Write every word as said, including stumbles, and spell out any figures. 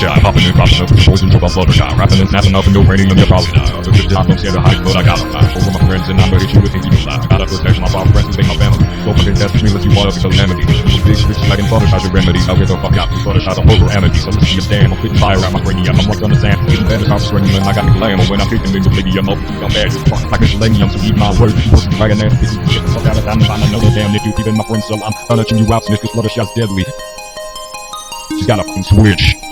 shot. Popping and popping up with the boys and drop off Fluttershy. Rapping and snapping up and no raining on your probably die. I took the job, don't scare the hype, but I gotta fly. Over my friends and I'm gonna hit you with an evil lie. Gotta protect my power friends and my family. Go fucking test me, let you all up until calamity. Big switches like in Fluttershy's your remedy. I'll get the fuck out. Fluttershy's a horror amity. So listen to your stand, I'm spitting fire out my cranium. I'm what's on the sand. Getting better, I'm swinging and I got the glam. When I'm kicking in the lady, I'm up. I'm bad. Fuck like a selenium, so eat my words. You wasn't dragging ass. This is get the fuck out of time. Find another damn nigga. Even my friends, so I'm punching you out. Snitch, cause Fluttershy's deadly. She's got a fucking switch.